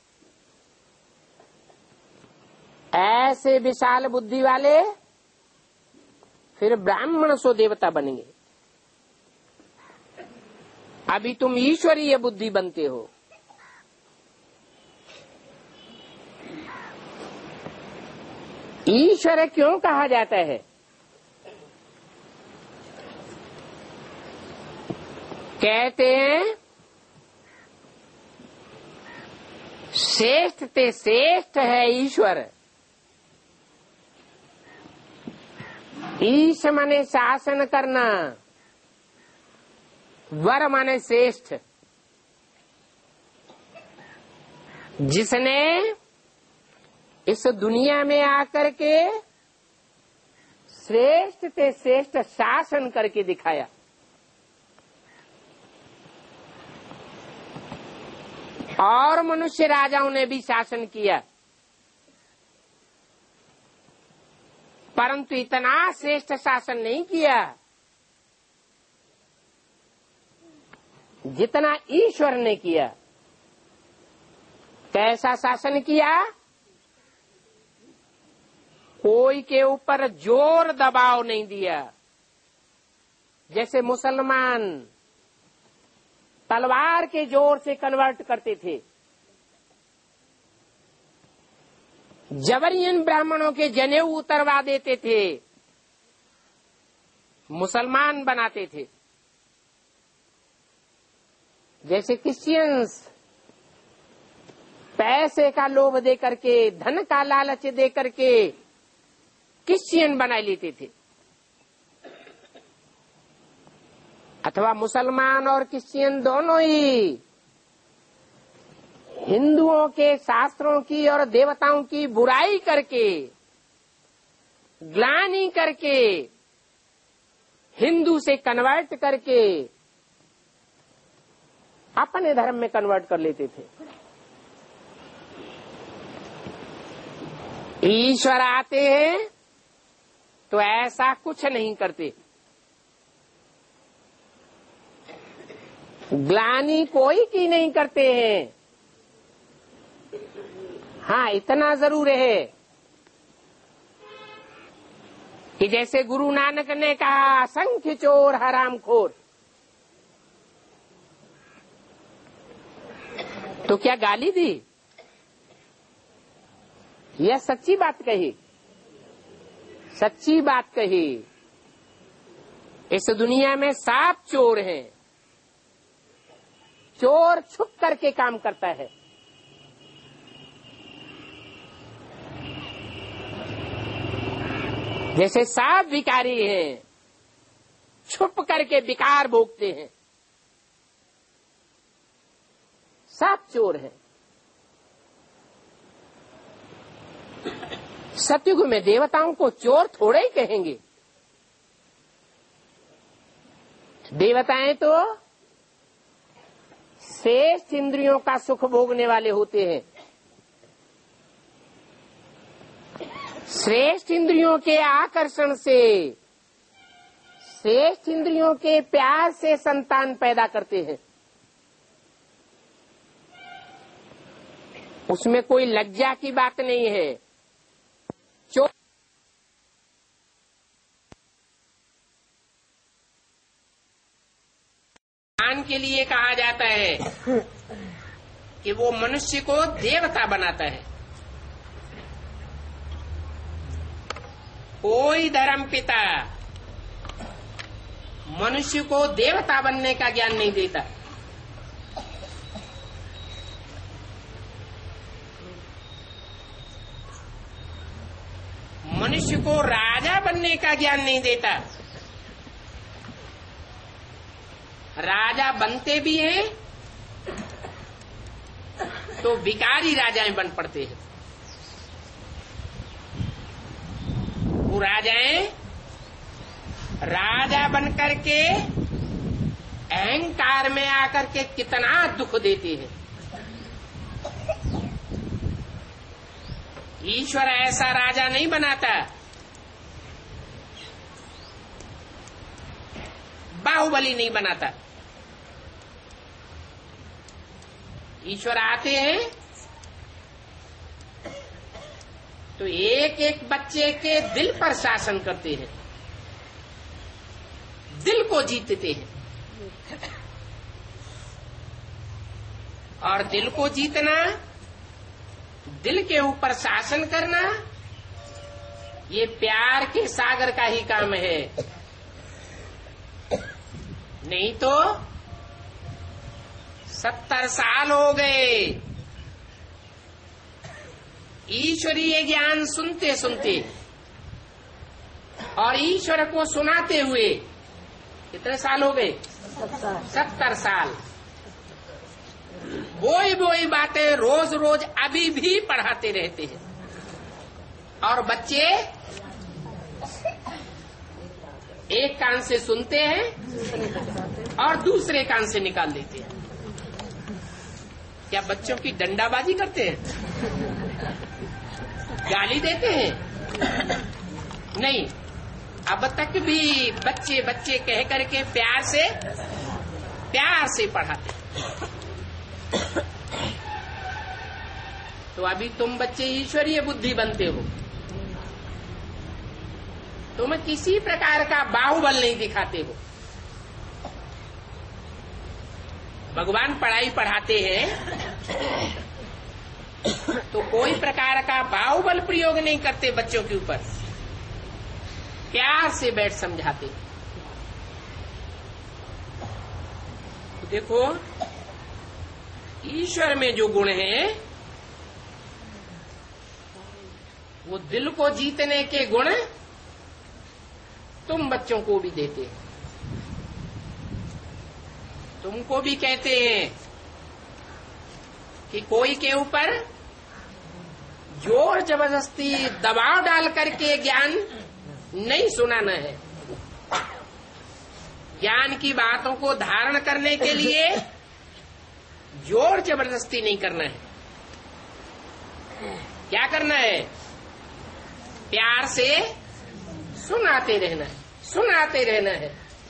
ऐसे विशाल बुद्धि वाले फिर ब्राह्मण सो देवता बनेंगे। अभी तुम ईश्वरीय बुद्धि बनते हो। ईश्वर क्यों कहा जाता है? कहते हैं श्रेष्ठ ते श्रेष्ठ है ईश्वर। ईश माने शासन करना, वर माने श्रेष्ठ। जिसने इस दुनिया में आकर के श्रेष्ठ ते श्रेष्ठ शासन करके दिखाया। और मनुष्य राजाओं ने भी शासन किया, परंतु इतना श्रेष्ठ शासन नहीं किया जितना ईश्वर ने किया। कैसा शासन किया? कोई के ऊपर जोर दबाव नहीं दिया। जैसे मुसलमान तलवार के जोर से कन्वर्ट करते थे, जबरियन ब्राह्मणों के जनेऊ उतरवा देते थे, मुसलमान बनाते थे। जैसे क्रिश्चियंस पैसे का लोभ दे करके, धन का लालच दे करके क्रिश्चियन बना लेते थे, अथवा मुसलमान और क्रिश्चियन दोनों ही हिंदुओं के शास्त्रों की और देवताओं की बुराई करके, ग्लानि करके, हिंदू से कन्वर्ट करके अपने धर्म में कन्वर्ट कर लेते थे। ईश्वर आते हैं तो ऐसा कुछ नहीं करते, ग्लानि कोई की नहीं करते हैं। हाँ, इतना जरूर है कि जैसे गुरु नानक ने कहा, असंख्य चोर हरामखोर, तो क्या गाली दी? यह सच्ची बात कही, सच्ची बात कही। इस दुनिया में 7 चोर हैं। चोर छुप करके काम करता है, जैसे 7 भिखारी हैं, छुप करके विकार भोगते हैं। 7 चोर हैं। सतयुग में देवताओं को चोर थोड़े ही कहेंगे। देवताएं तो श्रेष्ठ इंद्रियों का सुख भोगने वाले होते हैं। श्रेष्ठ इंद्रियों के आकर्षण से, श्रेष्ठ इंद्रियों के प्यार से संतान पैदा करते हैं। उसमें कोई लज्जा की बात नहीं है। ज्ञान के लिए कहा जाता है कि वो मनुष्य को देवता बनाता है। कोई धर्म पिता मनुष्य को देवता बनने का ज्ञान नहीं देता। मनुष्य को राजा बनने का ज्ञान नहीं देता। राजा बनते भी हैं तो भिखारी राजाएं बन पड़ते हैं। वो राजाएं राजा बन करके अहंकार में आकर के कितना दुख देते हैं। ईश्वर ऐसा राजा नहीं बनाता। बाहुबली नहीं बनाता। ईश्वर आते हैं तो एक एक बच्चे के दिल पर शासन करते हैं, दिल को जीतते हैं। और दिल को जीतना, दिल के ऊपर शासन करना, ये प्यार के सागर का ही काम है। नहीं तो 70 साल हो गए ईश्वरीय ज्ञान सुनते सुनते और ईश्वर को सुनाते हुए। कितने साल हो गए? 70 साल। वही वही बातें रोज रोज अभी भी पढ़ाते रहते हैं। और बच्चे एक कान से सुनते हैं और दूसरे कान से निकाल देते हैं। क्या बच्चों की डंडाबाजी करते हैं? गाली देते हैं? नहीं, अब तक भी बच्चे बच्चे कह करके प्यार से पढ़ाते। तो अभी तुम बच्चे ईश्वरीय बुद्धि बनते हो। तुम किसी प्रकार का बाहुबल नहीं दिखाते हो। भगवान पढ़ाई पढ़ाते हैं तो कोई प्रकार का बाहुबल प्रयोग नहीं करते बच्चों के ऊपर, प्यार से बैठ समझाते। तो देखो ईश्वर में जो गुण है वो दिल को जीतने के गुण तुम बच्चों को भी देते हैं, तुमको भी कहते हैं कि कोई के ऊपर जोर जबरदस्ती दबाव डाल करके ज्ञान नहीं सुनाना है। ज्ञान की बातों को धारण करने के लिए जोर जबरदस्ती नहीं करना है। क्या करना है? प्यार से सुनाते रहना है, सुनाते रहना है।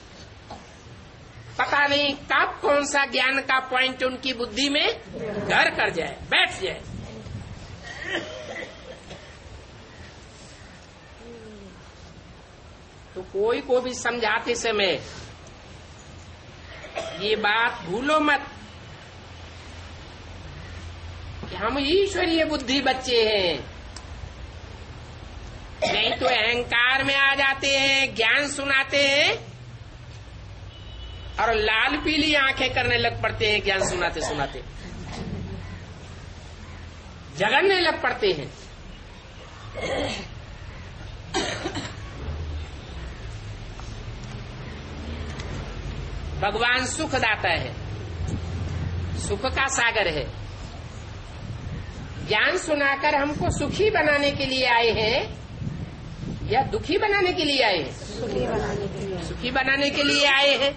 पता नहीं कब कौन सा ज्ञान का पॉइंट उनकी बुद्धि में घर कर जाए, बैठ जाए। तो कोई को भी समझाते समय ये बात भूलो मत कि हम ईश्वरीय बुद्धि बच्चे हैं, नहीं तो अहंकार में आ जाते हैं, ज्ञान सुनाते हैं और लाल पीली आंखें करने लग पड़ते हैं। ज्ञान सुनाते सुनाते जगड़ने लग पड़ते हैं। भगवान सुख दाता है, सुख का सागर है। ज्ञान सुनाकर हमको सुखी बनाने के लिए आए हैं या दुखी बनाने के लिए आए हैं? सुखी बनाने के लिए आए हैं,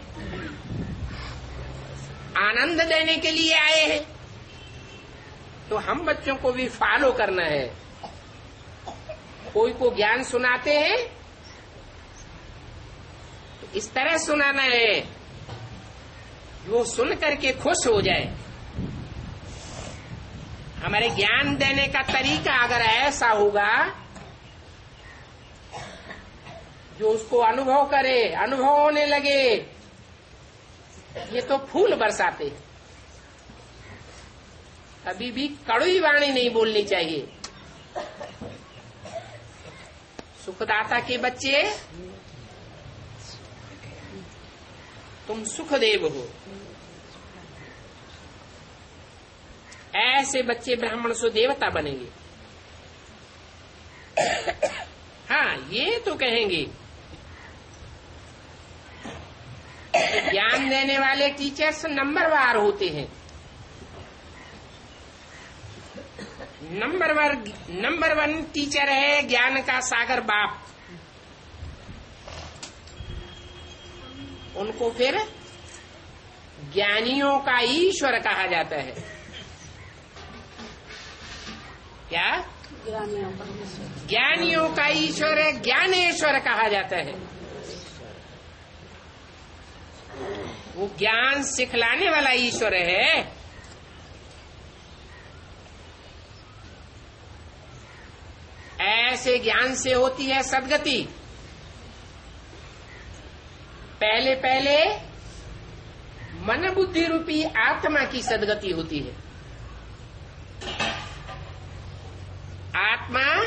आनंद देने के लिए आए हैं। तो हम बच्चों को भी फॉलो करना है। कोई को ज्ञान सुनाते हैं तो इस तरह सुनाना है वो सुन करके खुश हो जाए। हमारे ज्ञान देने का तरीका अगर ऐसा होगा जो उसको अनुभव करे, अनुभव होने लगे। ये तो फूल बरसाते, कभी भी कड़वी वाणी नहीं बोलनी चाहिए। सुखदाता के बच्चे तुम सुखदेव हो, ऐसे बच्चे ब्राह्मण सो देवता बनेंगे। हाँ, ये तो कहेंगे ज्ञान देने वाले टीचर्स नंबरवार होते हैं। नंबर वन टीचर है ज्ञान का सागर बाप। उनको फिर ज्ञानियों का ईश्वर कहा जाता है। क्या? ज्ञानियों का ईश्वर है, ज्ञानेश्वर कहा जाता है। वो ज्ञान सिखलाने वाला ईश्वर है। ऐसे ज्ञान से होती है सद्गति। पहले पहले मन बुद्धि रूपी आत्मा की सद्गति होती है। आत्मा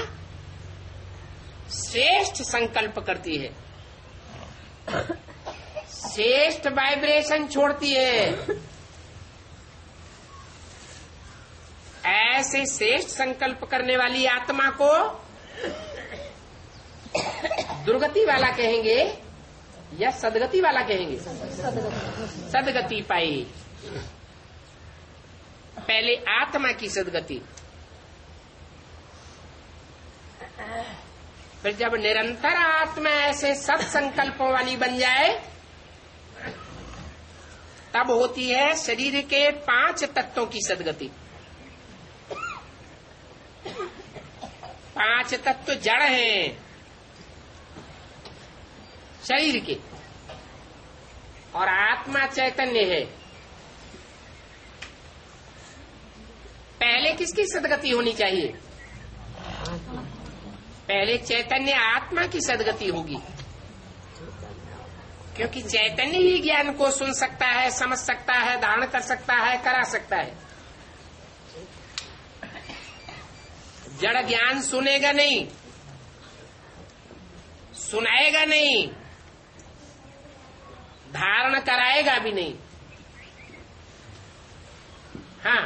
श्रेष्ठ संकल्प करती है, श्रेष्ठ वाइब्रेशन छोड़ती है। ऐसे श्रेष्ठ संकल्प करने वाली आत्मा को दुर्गति वाला कहेंगे या सदगति वाला कहेंगे? सदगति पाई। पहले आत्मा की सदगति, फिर जब निरंतर आत्मा ऐसे सत्संकल्पों वाली बन जाए तब होती है शरीर के 5 तत्वों की सदगति। 5 तत्व जड़ हैं शरीर के और आत्मा चैतन्य है। पहले किसकी सदगति होनी चाहिए? पहले चैतन्य आत्मा की सदगति होगी, क्योंकि चैतन्य ही ज्ञान को सुन सकता है, समझ सकता है, धारण कर सकता है, करा सकता है। जड़ ज्ञान सुनेगा नहीं, सुनाएगा नहीं, धारण कराएगा भी नहीं। हाँ,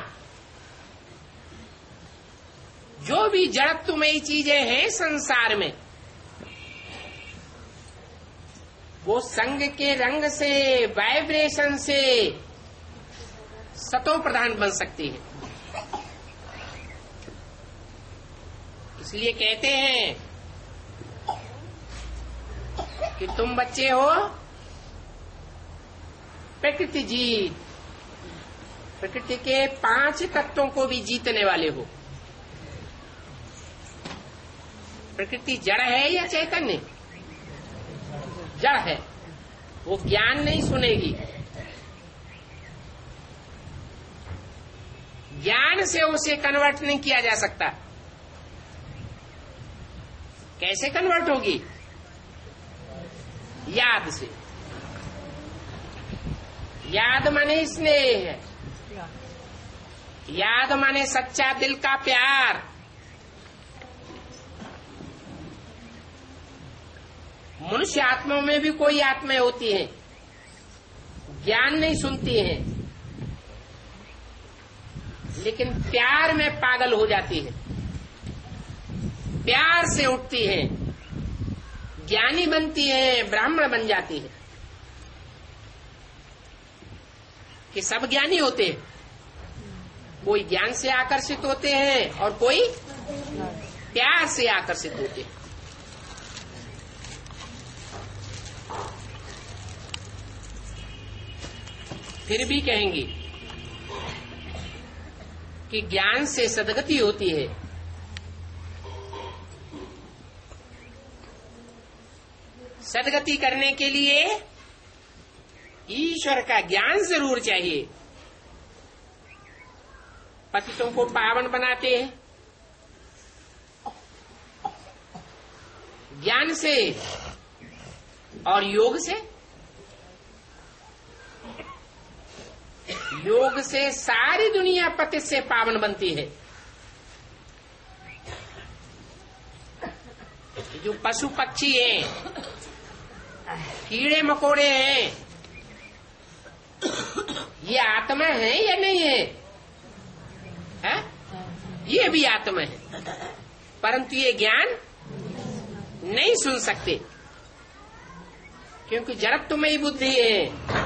जो भी जड़त्वमयी चीजें हैं संसार में, वो संग के रंग से, वाइब्रेशन से सतो प्रधान बन सकती है। इसलिए कहते हैं कि तुम बच्चे हो, प्रकृति जीत, प्रकृति के 5 तत्वों को भी जीतने वाले हो। प्रकृति जड़ है या चैतन्य? जड़ है, वो ज्ञान नहीं सुनेगी। ज्ञान से उसे कन्वर्ट नहीं किया जा सकता। कैसे कन्वर्ट होगी? याद से। याद माने स्नेह है, याद माने सच्चा दिल का प्यार। मनुष्य आत्माओं में भी कोई आत्माएं होती हैं, ज्ञान नहीं सुनती हैं, लेकिन प्यार में पागल हो जाती है, प्यार से उठती है, ज्ञानी बनती है, ब्राह्मण बन जाती है। कि सब ज्ञानी होते हैं, कोई ज्ञान से आकर्षित होते हैं और कोई प्यार से आकर्षित होते हैं। फिर भी कहेंगे कि ज्ञान से सद्गति होती है। सद्गति करने के लिए ईश्वर का ज्ञान जरूर चाहिए। पतितों को पावन बनाते हैं ज्ञान से और योग से। योग से सारी दुनिया पति से पावन बनती है। जो पशु पक्षी हैं, कीड़े मकोड़े हैं, ये आत्मा है या नहीं है? है? ये भी आत्मा है, परंतु ये ज्ञान नहीं सुन सकते, क्योंकि जड़त्वमयी बुद्धि है।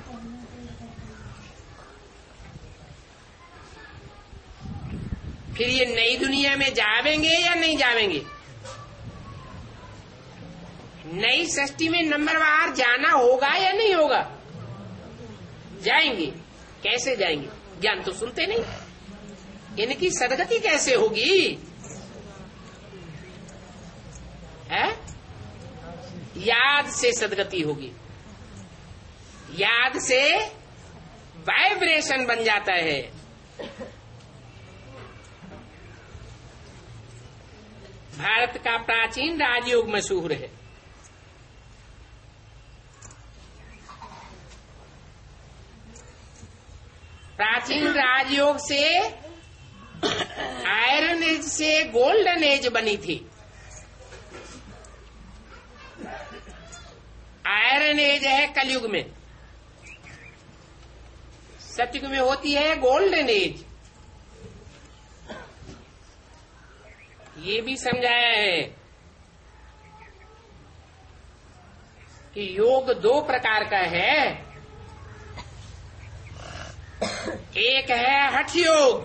फिर ये नई दुनिया में जावेंगे या नहीं जावेंगे? नई सृष्टि में नंबरवार जाना होगा या नहीं होगा? जाएंगे। कैसे जाएंगे? ज्ञान तो सुनते नहीं। इनकी सद्गति कैसे होगी? है? याद से सद्गति होगी। याद से वाइब्रेशन बन जाता है। भारत का प्राचीन राजयोग मशहूर है। प्राचीन राजयोग से आयरन एज से गोल्डन एज बनी थी। आयरन एज है कलयुग में, सतयुग में होती है गोल्डन एज। ये भी समझाया है कि योग 2 प्रकार का है। एक है हठ योग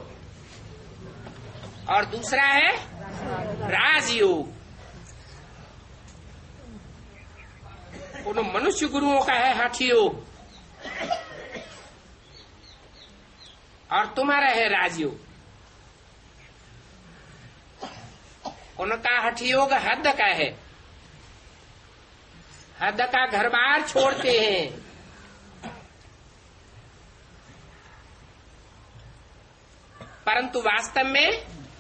और दूसरा है राजयोग। उन मनुष्य गुरुओं का है हठ योग और तुम्हारा है राजयोग। उनका हठ योग हद का है, हद का घर बार छोड़ते हैं। परंतु वास्तव में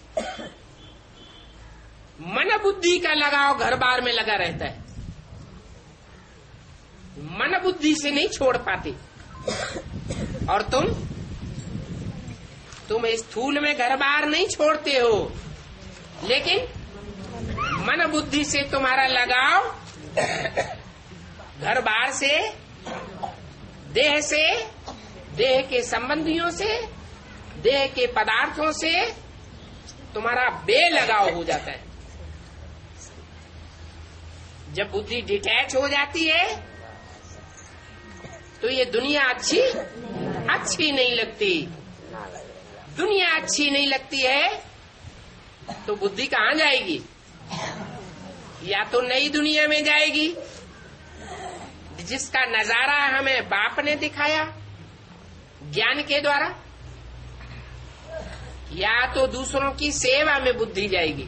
मन बुद्धि का लगाव घर बार में लगा रहता है। मन बुद्धि से नहीं छोड़ पाते। और तुम स्थूल में घर बार नहीं छोड़ते हो, लेकिन मन बुद्धि से तुम्हारा लगाव घर बार से, देह से, देह के संबंधियों से, देह के पदार्थों से तुम्हारा बेलगाव हो जाता है। जब बुद्धि डिटैच हो जाती है तो ये दुनिया अच्छी नहीं लगती। दुनिया अच्छी नहीं लगती है तो बुद्धि कहाँ जाएगी? या तो नई दुनिया में जाएगी जिसका नजारा हमें बाप ने दिखाया ज्ञान के द्वारा, या तो दूसरों की सेवा में बुद्धि जाएगी,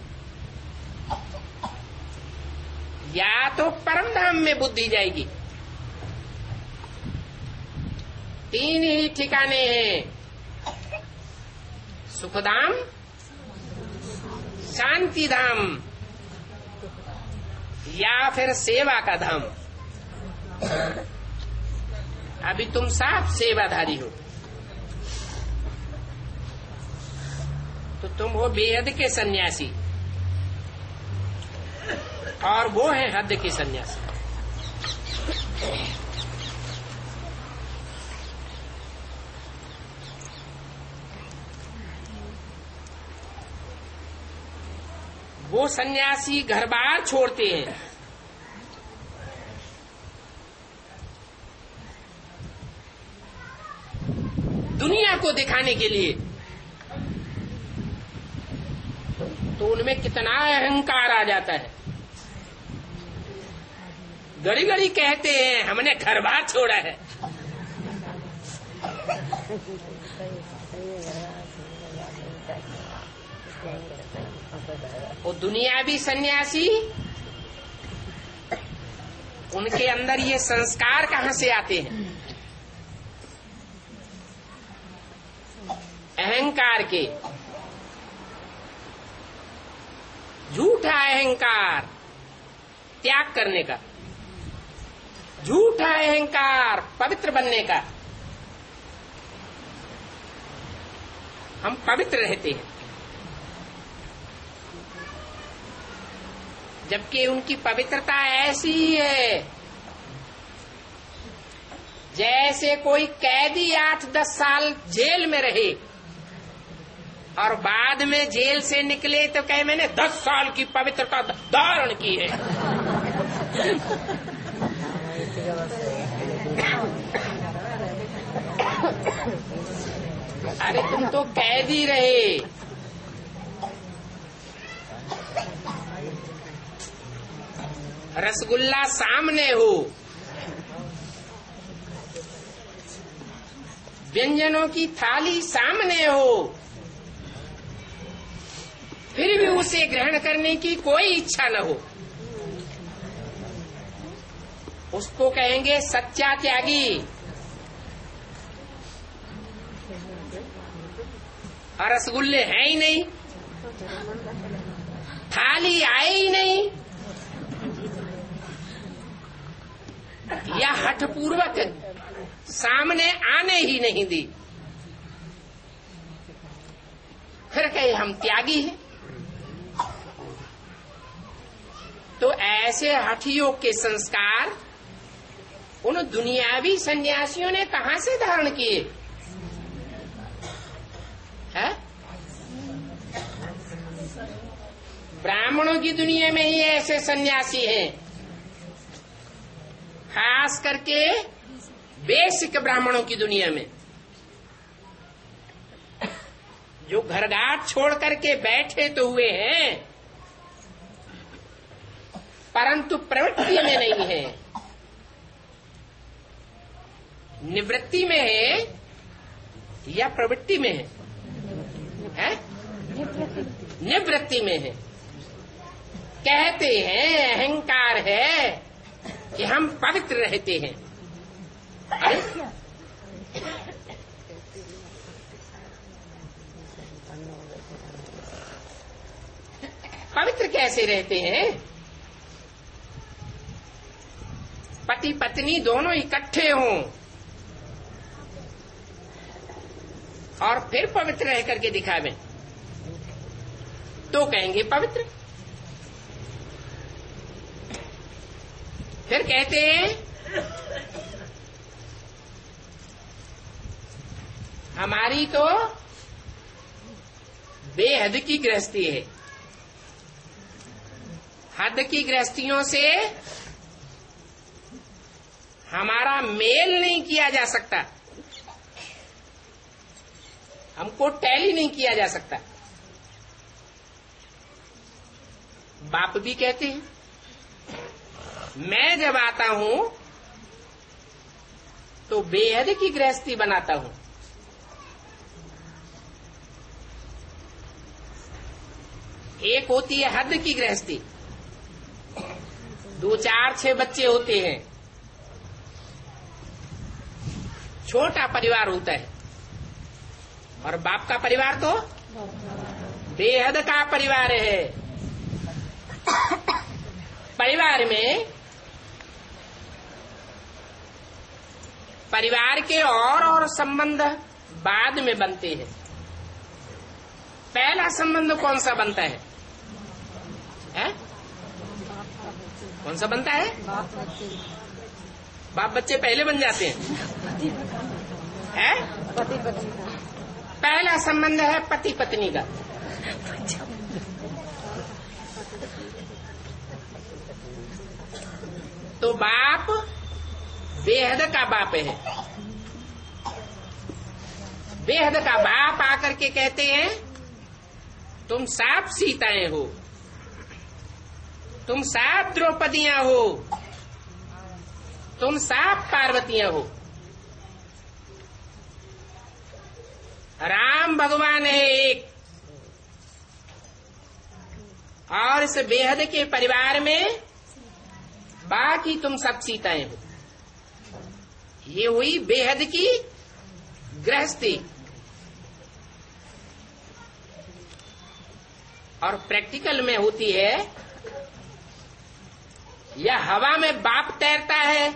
या तो परम धाम में बुद्धि जाएगी। तीन ही ठिकाने हैं, सुखधाम, शांति धाम या फिर सेवा का धाम। अभी तुम साफ सेवाधारी हो तो तुम हो बेहद के सन्यासी और वो है हद के सन्यासी। वो सन्यासी घर बार छोड़ते हैं, दुनिया को दिखाने के लिए। तो उनमें कितना अहंकार आ जाता है। घड़ी घड़ी कहते हैं हमने घर बार छोड़ा है। वो दुनियावी सन्यासी, उनके अंदर ये संस्कार कहाँ से आते हैं? अहंकार के। झूठा अहंकार त्याग करने का, झूठा अहंकार पवित्र बनने का। हम पवित्र रहते हैं जबकि उनकी पवित्रता ऐसी ही है जैसे कोई कैदी 8-10 साल जेल में रहे और बाद में जेल से निकले तो कहे मैंने 10 साल की पवित्रता धारण की है। अरे तुम तो कैदी रहे। रसगुल्ला सामने हो, व्यंजनों की थाली सामने हो, फिर भी उसे ग्रहण करने की कोई इच्छा न हो, उसको कहेंगे सच्चा त्यागी। और रसगुल्ले हैं ही नहीं, थाली आई ही नहीं, या हठपूर्वक सामने आने ही नहीं दी, फिर कहे हम त्यागी हैं। तो ऐसे हठियों के संस्कार उन दुनियावी सन्यासियों ने कहां से धारण किए हैं? ब्राह्मणों की दुनिया में ही ऐसे सन्यासी हैं, खास करके बेसिक ब्राह्मणों की दुनिया में, जो घरघाट छोड़ करके बैठे तो हुए हैं परंतु प्रवृत्ति में नहीं है, निवृत्ति में है या प्रवृत्ति में है? निवृत्ति में है। कहते हैं अहंकार है कि हम पवित्र रहते हैं। पवित्र कैसे रहते हैं? पति पत्नी दोनों इकट्ठे हों और फिर पवित्र रह करके दिखावें, तो तो कहेंगे पवित्र। फिर कहते हैं हमारी तो बेहद की गृहस्थी है, हद की गृहस्थियों से हमारा मेल नहीं किया जा सकता, हमको टैली नहीं किया जा सकता। बाप भी कहते हैं मैं जब आता हूं तो बेहद की गृहस्थी बनाता हूं। एक होती है हद की गृहस्थी, 2, 4, 6 बच्चे होते हैं, छोटा परिवार होता है। और बाप का परिवार तो बेहद का परिवार है। परिवार में परिवार के और संबंध बाद में बनते हैं। पहला संबंध कौन सा बनता है? कौन सा बनता है? बाप बच्चे पहले बन जाते हैं। पति पत्नी का पहला संबंध है पति पत्नी का। तो बाप बेहद का बाप है। बेहद का बाप आकर के कहते हैं तुम साफ सीताएं हो, तुम साफ द्रौपदियां हो, तुम साफ पार्वतियां हो। राम भगवान है एक, और इस बेहद के परिवार में बाकी तुम सब सीताएं हो। ये हुई बेहद की गृहस्थी। और प्रैक्टिकल में होती है या हवा में बाप तैरता है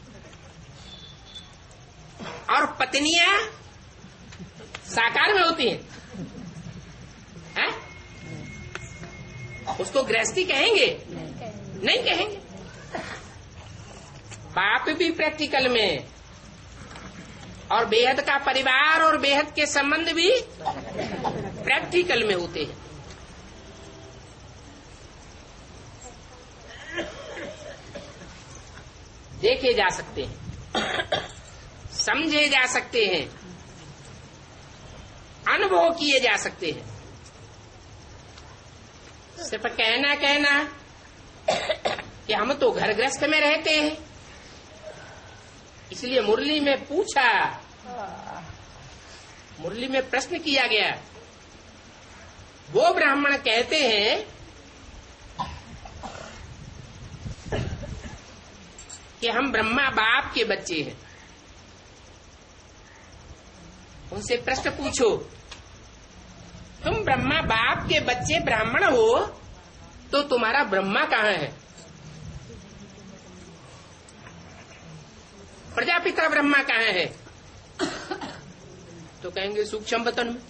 और पत्नियां साकार में होती हैं। उसको गृहस्थी कहेंगे? नहीं कहेंगे। बाप भी प्रैक्टिकल में, और बेहद का परिवार और बेहद के संबंध भी प्रैक्टिकल में होते हैं। देखे जा सकते हैं, समझे जा सकते हैं, अनुभव किए जा सकते हैं। सिर्फ कहना कि हम तो घर गृहस्थ में रहते हैं, इसलिए मुरली में पूछा, मुरली में प्रश्न किया गया। वो ब्राह्मण कहते हैं कि हम ब्रह्मा बाप के बच्चे हैं। उनसे प्रश्न पूछो, तुम ब्रह्मा बाप के बच्चे ब्राह्मण हो तो तुम्हारा ब्रह्मा कहाँ है? प्रजापिता ब्रह्मा कहाँ है? तो कहेंगे सूक्ष्म वतन में।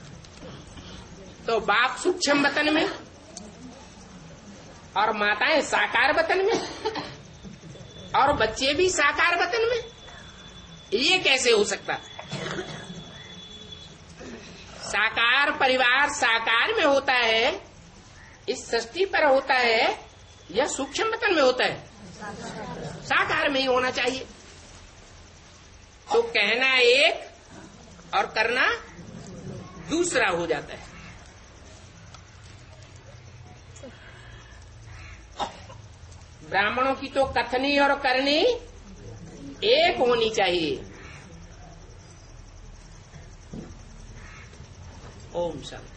तो बाप सूक्ष्म वतन में और माताएं साकार वतन में और बच्चे भी साकार वतन में। ये कैसे हो सकता? साकार परिवार साकार में होता है, इस सृष्टि पर होता है, या सूक्ष्म वतन में होता है? साकार में ही होना चाहिए। तो कहना एक और करना दूसरा हो जाता है। ब्राह्मणों की तो कथनी और करनी एक होनी चाहिए। ओम शांति।